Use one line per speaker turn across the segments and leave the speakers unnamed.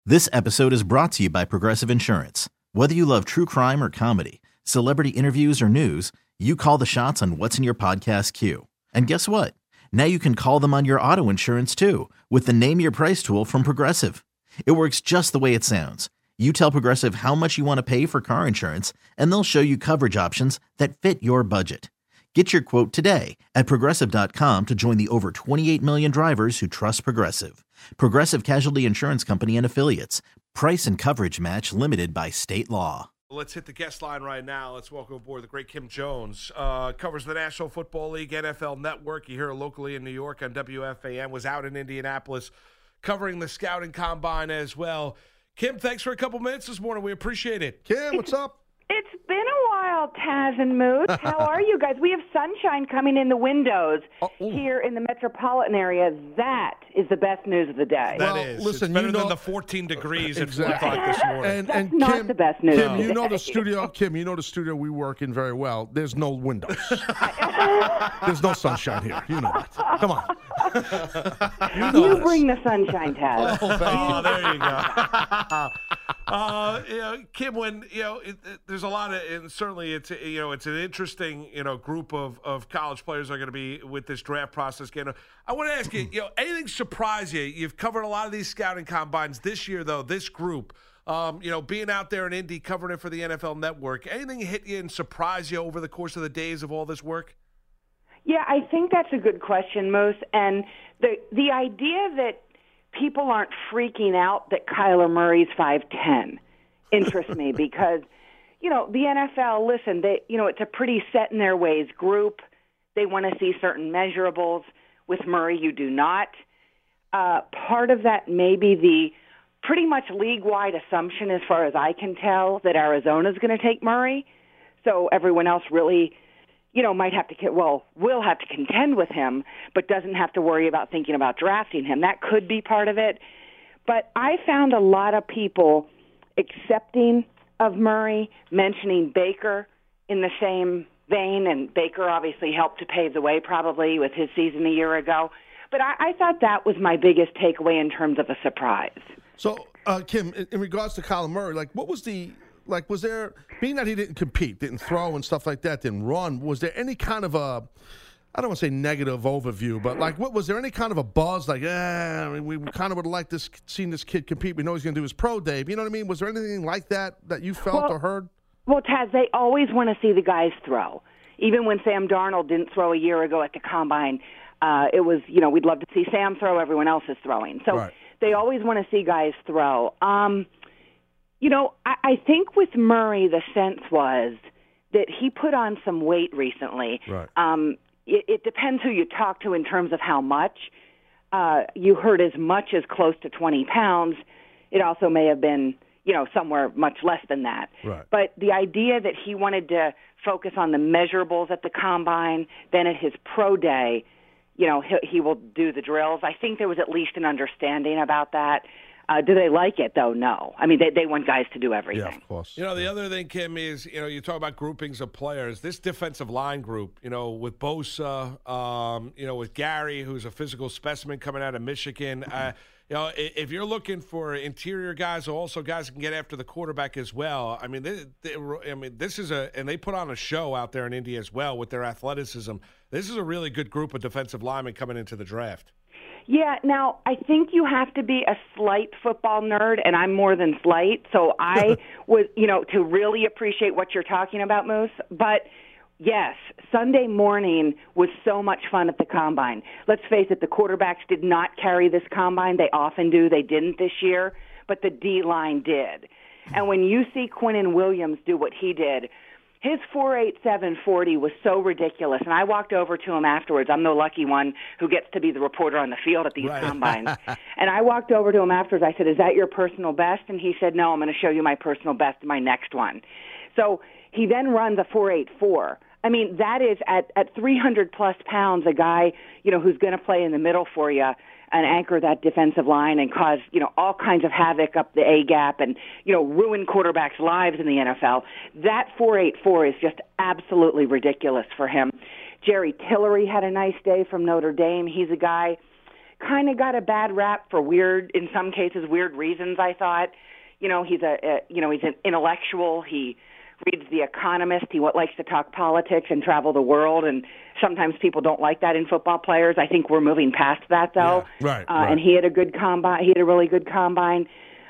This episode is brought to you by Progressive Insurance. Whether you love true crime or comedy, celebrity interviews or news, you call the shots on what's in your podcast queue. And guess what? Now you can call them on your auto insurance too with the Name Your Price tool from Progressive. It works just the way it sounds. You tell Progressive how much you want to pay for car insurance, and they'll show you coverage options that fit your budget. Get your quote today at Progressive.com to join the over 28 million drivers who trust Progressive. Progressive Casualty Insurance Company and Affiliates. Price and coverage match limited by state law.
Let's hit the guest line right now. Let's welcome aboard the great Kim Jones. Covers the National Football League, NFL Network. You hear her locally in New York on WFAN. Was out in Indianapolis covering the scouting combine as well. Kim, thanks for a couple minutes this morning. We appreciate it.
Kim, what's up?
It's been a while, Taz and Moose. How are you guys? We have sunshine coming in the windows here in the metropolitan area. That is the best news of the day.
That is.
Listen,
it's better
you know,
than the 14 degrees
exactly.
at 4 o'clock this morning.
That's not
Kim,
the best news
Kim,
of the
you know
day.
the studio. Kim, you know the studio we work in very well. There's no windows. There's no sunshine here. You know that. Come on.
You bring the sunshine, Taz.
Oh, there you go. Kim, when there's a lot of, and certainly it's it's an interesting group of college players that are going to be with this draft process. I want to ask you, anything surprise you? You've covered a lot of these scouting combines this year, though. This group, being out there in Indy covering it for the NFL Network, anything hit you and surprise you over the course of the days of all this work?
Yeah, I think that's a good question, Moose. And the idea that people aren't freaking out that Kyler Murray's 5'10" interests me because, the NFL, listen, it's a pretty set in their ways group. They want to see certain measurables. With Murray, you do not. Part of that may be the pretty much league-wide assumption, as far as I can tell, that Arizona's going to take Murray. So everyone else really might have to, will have to contend with him, but doesn't have to worry about thinking about drafting him. That could be part of it. But I found a lot of people accepting of Murray, mentioning Baker in the same vein, and Baker obviously helped to pave the way probably with his season a year ago. But I thought that was my biggest takeaway in terms of a surprise.
So, Kim, in regards to Kyler Murray, was there, being that he didn't compete, didn't throw and stuff like that, didn't run, was there any kind of a, I don't want to say negative overview, but was there any kind of a buzz, we kind of would have liked seeing this kid compete. We know he's going to do his pro day. You know what I mean? Was there anything like that you felt or heard?
Well, Taz, they always want to see the guys throw. Even when Sam Darnold didn't throw a year ago at the Combine, it was, we'd love to see Sam throw, everyone else is throwing. So
right.
They always want to see guys throw. I think with Murray, the sense was that he put on some weight recently.
Right.
It depends who you talk to in terms of how much. You heard as much as close to 20 pounds. It also may have been, somewhere much less than that.
Right.
But the idea that he wanted to focus on the measurables at the Combine, then at his pro day, he will do the drills. I think there was at least an understanding about that. Do they like it, though? No. I mean, they want guys to do everything.
Yeah, of course.
The other thing, Kim, is, you talk about groupings of players. This defensive line group, with Bosa, with Gary, who's a physical specimen coming out of Michigan. If you're looking for interior guys, or also guys who can get after the quarterback as well, I mean, this is and they put on a show out there in Indy as well with their athleticism. This is a really good group of defensive linemen coming into the draft.
Yeah, now, I think you have to be a slight football nerd, and I'm more than slight, so I was, to really appreciate what you're talking about, Moose. But, yes, Sunday morning was so much fun at the Combine. Let's face it, the quarterbacks did not carry this Combine. They often do. They didn't this year, but the D-line did. And when you see Quinnen Williams do what he did, his 4.87 40 was so ridiculous, and I walked over to him afterwards. I'm the lucky one who gets to be the reporter on the field at these combines. And I walked over to him afterwards. I said, "Is that your personal best?" And he said, "No, I'm going to show you my personal best in my next one." So he then runs a 4.84. I mean, that is at 300-plus pounds, a guy, who's going to play in the middle for you and anchor that defensive line and cause, all kinds of havoc up the A-gap and, ruin quarterbacks' lives in the NFL. That 4.84 is just absolutely ridiculous for him. Jerry Tillery had a nice day from Notre Dame. He's a guy kind of got a bad rap for in some cases, weird reasons, I thought. He's he's an intellectual. He reads The Economist. He likes to talk politics and travel the world, and sometimes people don't like that in football players. I think we're moving past that, though.
Yeah, right.
And he had a good combine. He had a really good combine.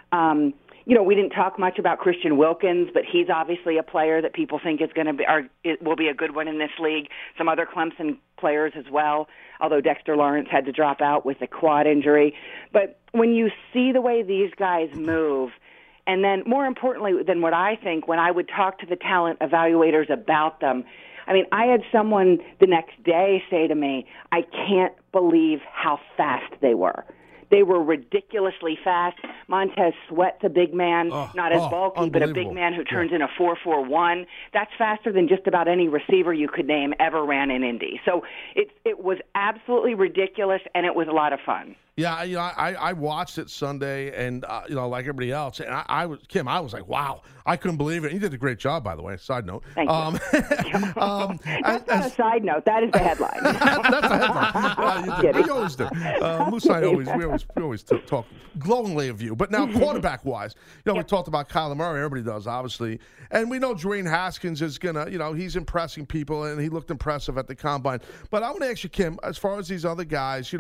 We didn't talk much about Christian Wilkins, but he's obviously a player that people think is going to be, it will be a good one in this league. Some other Clemson players as well, although Dexter Lawrence had to drop out with a quad injury. But when you see the way these guys move, and then more importantly than what I think, when I would talk to the talent evaluators about them, I mean, I had someone the next day say to me, I can't believe how fast they were. They were ridiculously fast. Montez Sweat's a big man, not as bulky, but a big man who turns in a 4.41. That's faster than just about any receiver you could name ever ran in Indy. So it was absolutely ridiculous, and it was a lot of fun.
Yeah, I watched it Sunday, and like everybody else, and I was Kim. I was like, wow, I couldn't believe it. He did a great job, by the way. Side note.
Thank you. That's not a side note. That is the headline.
That's the headline. We always do. Moose and I we always talk glowingly of you. But now, quarterback wise, we talked about Kyler Murray. Everybody does, obviously, and we know Dwayne Haskins is gonna, he's impressing people, and he looked impressive at the combine. But I want to ask you, Kim, as far as these other guys,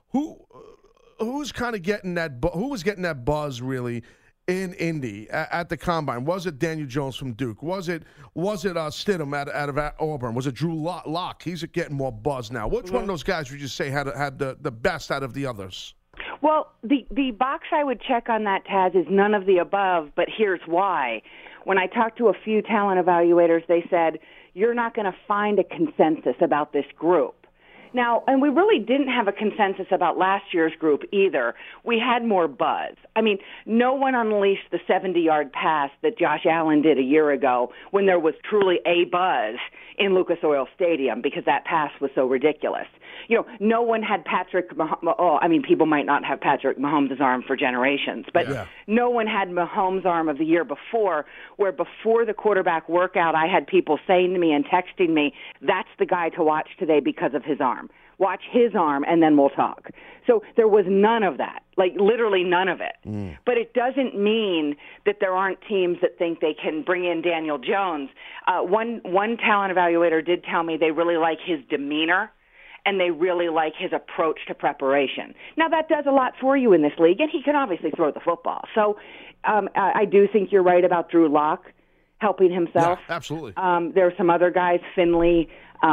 who's kind of getting that? Who was getting that buzz really in Indy at the combine? Was it Daniel Jones from Duke? Was it Stidham out of Auburn? Was it Drew Lock? He's getting more buzz now. Which one of those guys would you say had the best out of the others?
Well, the box I would check on that, Taz, is none of the above. But here's why. When I talked to a few talent evaluators, they said you're not going to find a consensus about this group. Now, and we really didn't have a consensus about last year's group either. We had more buzz. I mean, no one unleashed the 70-yard pass that Josh Allen did a year ago when there was truly a buzz in Lucas Oil Stadium because that pass was so ridiculous. No one had Patrick Mahomes. People might not have Patrick Mahomes' arm for generations, but no one had Mahomes' arm of the year before, where before the quarterback workout, I had people saying to me and texting me, that's the guy to watch today because of his arm. Watch his arm, and then we'll talk. So there was none of that, like literally none of it. But it doesn't mean that there aren't teams that think they can bring in Daniel Jones. One talent evaluator did tell me they really like his demeanor, and they really like his approach to preparation. Now, that does a lot for you in this league, and he can obviously throw the football. So I do think you're right about Drew Lock helping himself.
Yeah, absolutely.
There are some other guys, Finley,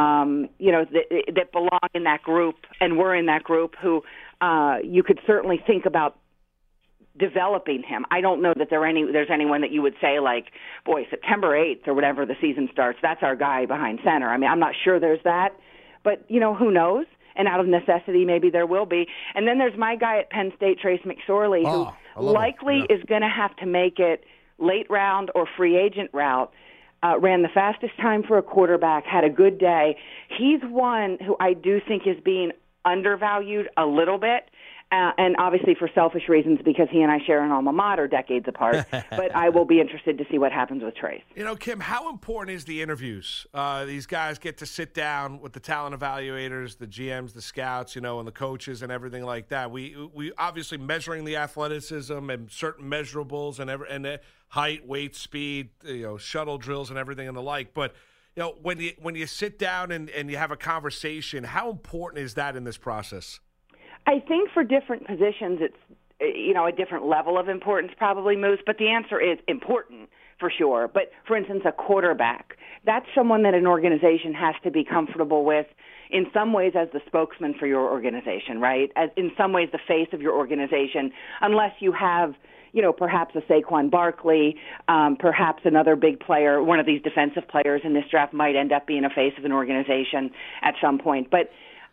that belong in that group and were in that group who you could certainly think about developing him. I don't know that there's anyone that you would say like, boy, September 8th or whatever the season starts, that's our guy behind center. I mean, I'm not sure there's that. But, who knows? And out of necessity, maybe there will be. And then there's my guy at Penn State, Trace McSorley, who likely is going to have to make it late round or free agent route. Ran the fastest time for a quarterback, had a good day. He's one who I do think is being undervalued a little bit. And obviously for selfish reasons because he and I share an alma mater decades apart. But I will be interested to see what happens with Trace.
Kim, how important is the interviews? These guys get to sit down with the talent evaluators, the GMs, the scouts, and the coaches and everything like that. We obviously measuring the athleticism and certain measurables and height, weight, speed, shuttle drills and everything and the like. But when you sit down and you have a conversation, how important is that in this process?
I think for different positions, it's, a different level of importance probably, Moose, but the answer is important for sure. But, for instance, a quarterback, that's someone that an organization has to be comfortable with in some ways as the spokesman for your organization, right? As in some ways the face of your organization, unless you have, perhaps a Saquon Barkley, perhaps another big player, one of these defensive players in this draft might end up being a face of an organization at some point. But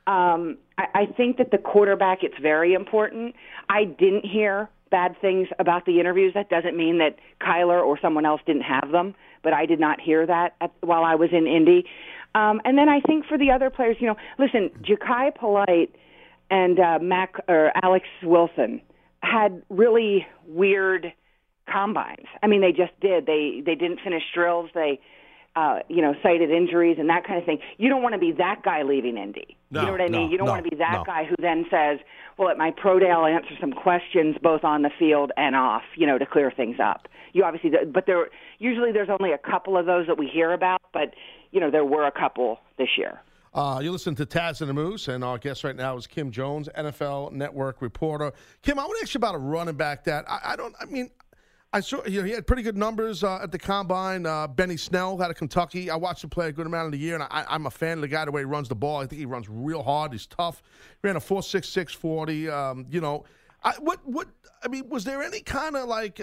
I think that the quarterback, it's very important. I didn't hear bad things about the interviews. That doesn't mean that Kyler or someone else didn't have them, but I did not hear that while I was in Indy. And then I think for the other players, listen, Ja'Kai Polite and Alex Wilson had really weird combines. I mean, they just did. They didn't finish drills. They cited injuries and that kind of thing. You don't want to be that guy leaving Indy.
No,
you know what I mean? You don't want to be that
no.
guy who then says, well, at my pro day I'll answer some questions both on the field and off, to clear things up. You obviously, but there's only a couple of those that we hear about, but, there were a couple this year.
You listen to Taz and the Moose, and our guest right now is Kim Jones, NFL Network reporter. Kim, I want to ask you about a running back that I saw he had pretty good numbers at the Combine. Benny Snell out of Kentucky. I watched him play a good amount of the year, and I'm a fan of the guy, the way he runs the ball. I think he runs real hard. He's tough. He ran a 4.66 40. Was there any kind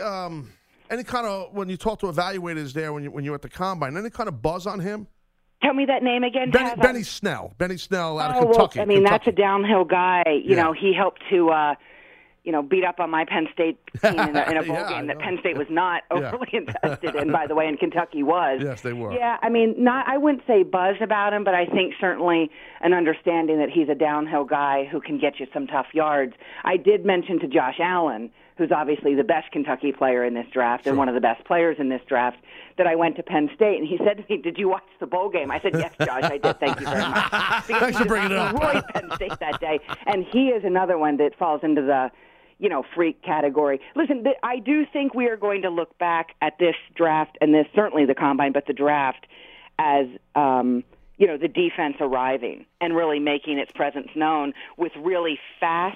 of when you talk to evaluators there when you're at the Combine, any kind of buzz on him?
Tell me that name again,
Benny Snell. Benny Snell out of Kentucky.
Well,
Kentucky.
That's a downhill guy. He helped to beat up on my Penn State team in a bowl game that Penn State was not overly invested in, by the way, and Kentucky was.
Yes, they were.
Yeah, I wouldn't say buzz about him, but I think certainly an understanding that he's a downhill guy who can get you some tough yards. I did mention to Josh Allen, who's obviously the best Kentucky player in this draft and one of the best players in this draft, that I went to Penn State, and he said to me, "Did you watch the bowl game?" I said, "Yes, Josh, I did. Thank you very much."
Thanks for bringing it up.
Destroyed Penn State that day, and he is another one that falls into the freak category. Listen, I do think we are going to look back at this draft, and this certainly the Combine, but the draft as the defense arriving and really making its presence known with really fast,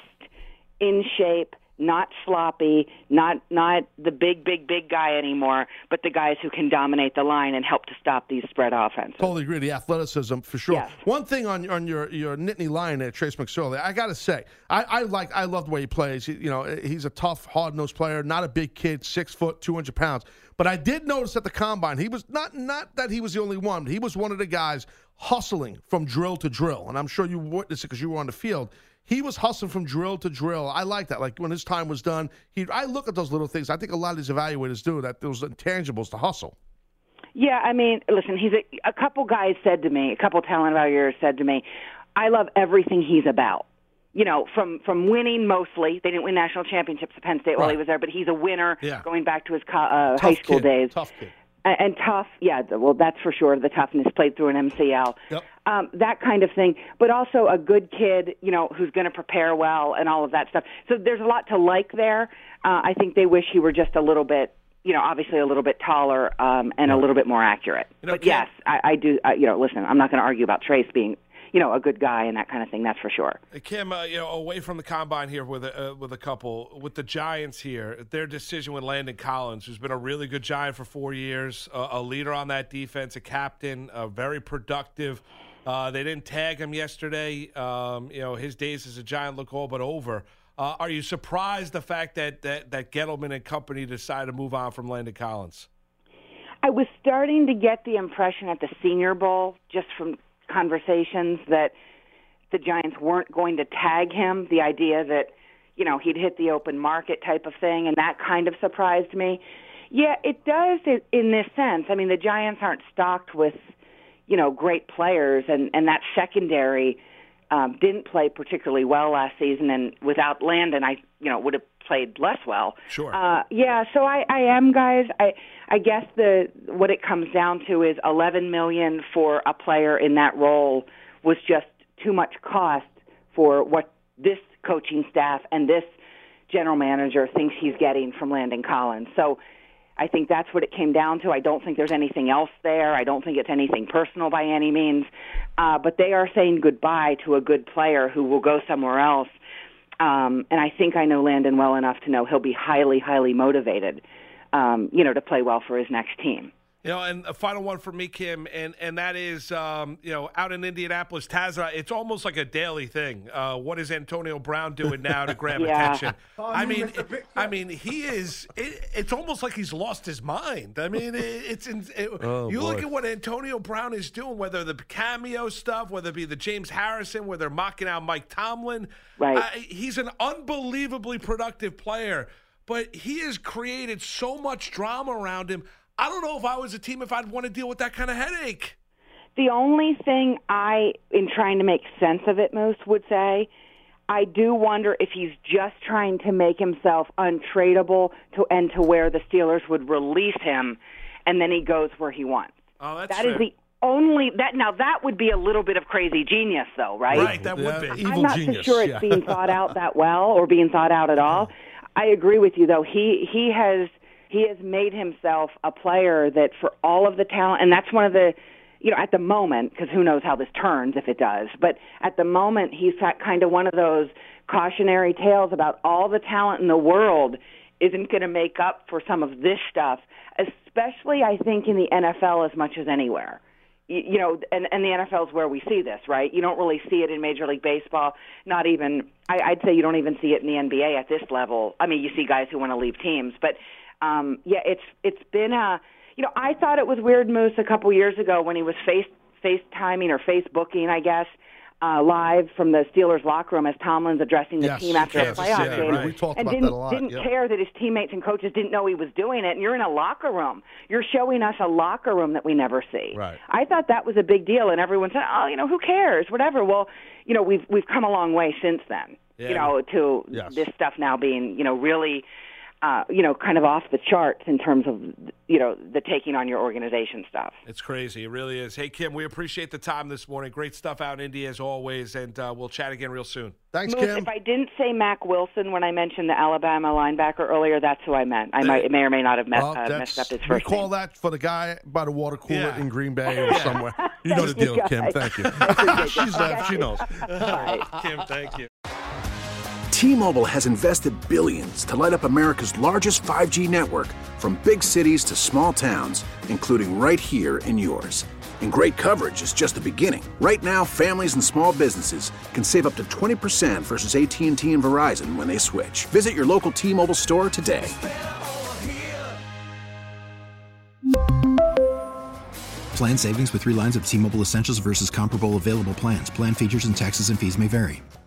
in shape, not sloppy, not the big guy anymore, but the guys who can dominate the line and help to stop these spread offenses.
Totally agree. The athleticism, for sure.
Yes.
One thing on your Nittany Lion there, Trace McSorley, I got to say, I love the way he plays. He's a tough, hard-nosed player, not a big kid, 6 foot, 200 pounds. But I did notice at the Combine, he was not that he was the only one, but he was one of the guys hustling from drill to drill. And I'm sure you witnessed it because you were on the field. He was hustling from drill to drill. I like that. Like when his time was done, I look at those little things. I think a lot of these evaluators do that. Those intangibles to hustle.
Yeah, listen. A couple guys said to me, a couple talent evaluators said to me, I love everything he's about. From winning mostly. They didn't win national championships at Penn State while he was there, but he's a winner going back to his high school days.
Tough kid.
And tough, yeah, well, that's for sure. The toughness played through an MCL.
Yep.
That kind of thing. But also a good kid, who's going to prepare well and all of that stuff. So there's a lot to like there. I think they wish he were just a little bit, obviously a little bit taller and a little bit more accurate. But yes, I do. Listen, I'm not going to argue about Trace being a good guy and that kind of thing. That's for sure.
Kim, away from the Combine here with a couple, with the Giants here, their decision with Landon Collins, who's been a really good Giant for 4 years, a leader on that defense, a captain, very productive. They didn't tag him yesterday. His days as a Giant look all but over. Are you surprised the fact that Gettleman and company decided to move on from Landon Collins?
I was starting to get the impression at the Senior Bowl, just from conversations, that the Giants weren't going to tag him, the idea that, he'd hit the open market type of thing, and that kind of surprised me. Yeah, it does in this sense. The Giants aren't stocked with, great players, and that secondary didn't play particularly well last season, and without Landon, I would have played less well.
Sure.
So I am, guys. I guess what it comes down to is $11 million for a player in that role was just too much cost for what this coaching staff and this general manager thinks he's getting from Landon Collins. So I think that's what it came down to. I don't think there's anything else there. I don't think it's anything personal by any means. But they are saying goodbye to a good player who will go somewhere else. And I think I know Landon well enough to know he'll be highly, highly motivated, to play well for his next team.
And a final one for me, Kim, and that is, out in Indianapolis, Tazza, it's almost like a daily thing. What is Antonio Brown doing now to grab attention? He is. It's almost like he's lost his mind. You look at what Antonio Brown is doing, whether the cameo stuff, whether it be the James Harrison, where they're mocking out Mike Tomlin.
Right.
He's an unbelievably productive player, but he has created so much drama around him. I don't know if I was a team if I'd want to deal with that kind of headache.
The only thing in trying to make sense of it, Moose, would say, I do wonder if he's just trying to make himself untradeable to where the Steelers would release him, and then he goes where he wants.
Oh, that's
That
fair.
is the only that. Now that would be a little bit of crazy genius, though, right?
Right, that would be.
Evil
I'm not
genius.
so sure it's being thought out that well or being thought out at all. I agree with you, though. He has made himself a player that for all of the talent, and that's one of the, at the moment, because who knows how this turns if it does, but at the moment he's kind of one of those cautionary tales about all the talent in the world isn't going to make up for some of this stuff, especially I think in the NFL as much as anywhere. And the NFL is where we see this, right? You don't really see it in Major League Baseball. Not even, I'd say you don't even see it in the NBA at this level. I mean, you see guys who want to leave teams, but it's been I thought it was weird, Moose, a couple years ago when he was FaceTiming or Facebooking, I guess, live from the Steelers locker room as Tomlin's addressing the team after a playoff game.
Right. We talked
and
about that a lot.
didn't care that his teammates and coaches didn't know he was doing it. And you're in a locker room. You're showing us a locker room that we never see.
Right.
I thought that was a big deal, and everyone said, who cares, whatever. Well, we've come a long way since then, to this stuff now being, really kind of off the charts in terms of, the taking on your organization stuff.
It's crazy. It really is. Hey, Kim, we appreciate the time this morning. Great stuff out in Indy as always, and we'll chat again real soon.
Thanks,
Moose,
Kim.
if I didn't say Mac Wilson when I mentioned the Alabama linebacker earlier, that's who I meant. I may or may not have messed up his first
Recall
name.
that for the guy by the water cooler in Green Bay or
Yeah.
somewhere. You know the deal, Kim. Thank you. She knows.
Kim, thank you.
T-Mobile has invested billions to light up America's largest 5G network, from big cities to small towns, including right here in yours. And great coverage is just the beginning. Right now, families and small businesses can save up to 20% versus AT&T and Verizon when they switch. Visit your local T-Mobile store today.
Plan savings with 3 lines of T-Mobile Essentials versus comparable available plans. Plan features and taxes and fees may vary.